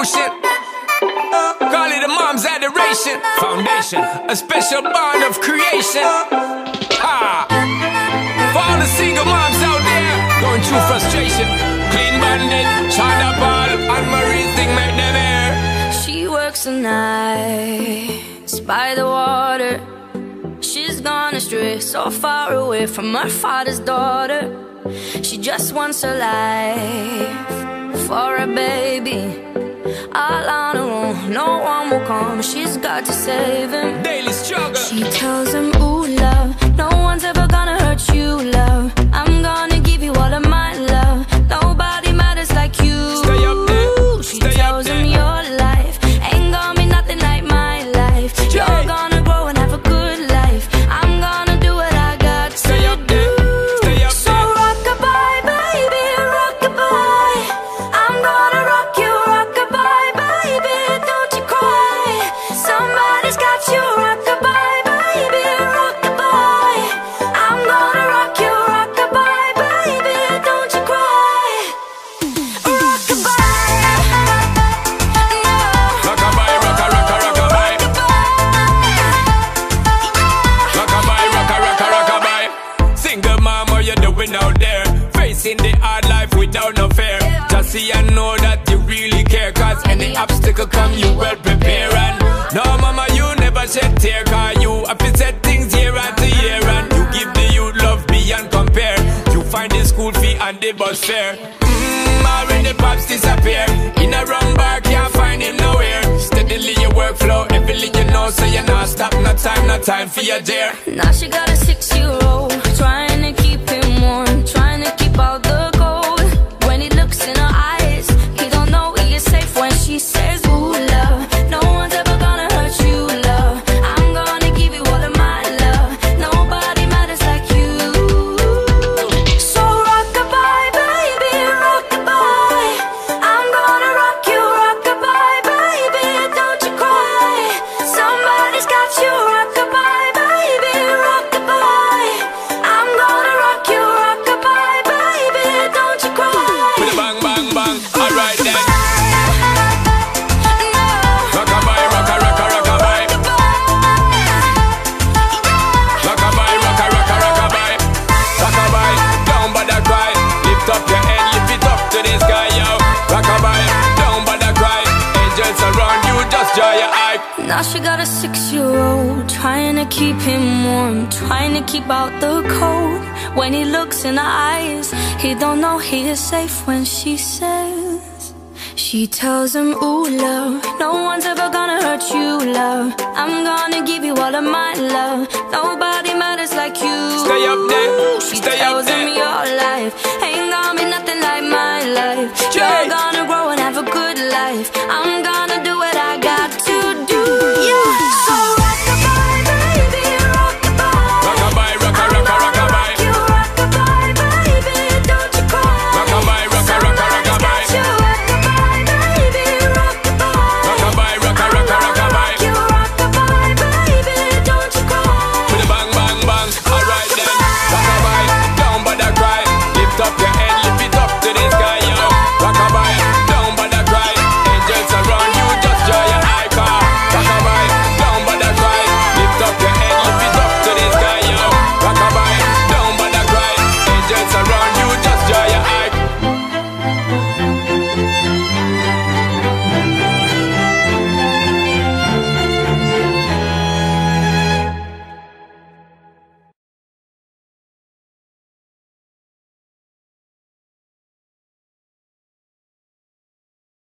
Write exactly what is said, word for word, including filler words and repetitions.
devotion. Call it a mom's adoration. Foundation, a special bond of creation. Ha! For all the single moms out there going through frustration, Clean Bandit, China Ball, and Marie thing make them air. She works the nights by the water. She's gone astray, so far away from her father's daughter. She just wants a life for a baby. All on her own, no one will come. She's got to save him. Daily struggle. She tells him, ooh, love, no one's ever gonna hurt you, love. I'm gonna give you all of my love. Nobody matters like you. Stay up there. She Stay tells up him there. your life ain't gonna be nothing like my life. You're Yeah. gonna grow and have a good life. I'm gonna do what I got Stay to up do. there. Stay up So there. rock-a-bye, baby, rock-a-bye. I'm gonna rock you, rock-a-bye, baby, don't you cry. Somebody's got you, rock-a-bye, baby, rock-a-bye. I'm gonna rock you, rock-a-bye, baby, don't you cry. Rock-a-bye, no. Rock-a-bye, rocka, rocka, rock-a-bye. Rock-a-bye, rocka, rocka, rock-a-bye. Single mom, what you doing out there? Facing the hard life without no fear. Just see and know that you really care. Cause any obstacle come, you well prepare. And no, mama, you never shed tear. Cause you have to set things year after year. And you give the youth love beyond compare. You find the school fee and the bus fare. Mmm, already pops disappear. In a wrong bar, can't find him nowhere. Steadily your workflow, everything you know. So you not stop, no time, no time for your dare. Now she got a six-year-old, trying to keep him warm, trying to keep out the cold. When he looks in her eyes, he don't know he is safe when she says, ooh, love, no one's ever gonna hurt you, love. I'm gonna give you all of my love. Nobody matters like you. So rock-a-bye, baby, rock-a-bye. I'm gonna rock you, rock-a-bye, baby, don't you cry. Somebody's got you, rock-a-bye, baby, rock-a-bye. I'm gonna rock you, rock-a-bye, baby, don't you cry. With a bang, bang, bang. Alright then. No. Rock-a-bye, rocka, rocka, rock-a-bye. Rock-a-bye, rocka, rocka, rock-a-bye. Rock-a-bye, don't bother cry. Lift up your head, lift it up to the sky, yo. Rock-a-bye, don't bother cry. Angels around you, just dry your eye. Now she got a six-year-old, trying to keep him warm, trying to keep out the cold. When he looks in her eyes, he don't know he is safe when she says. She tells him, ooh, love, no one's ever gonna hurt you, love. I'm gonna give you all of my love. Nobody matters like you. Stay up there, She stay up tells there. him your life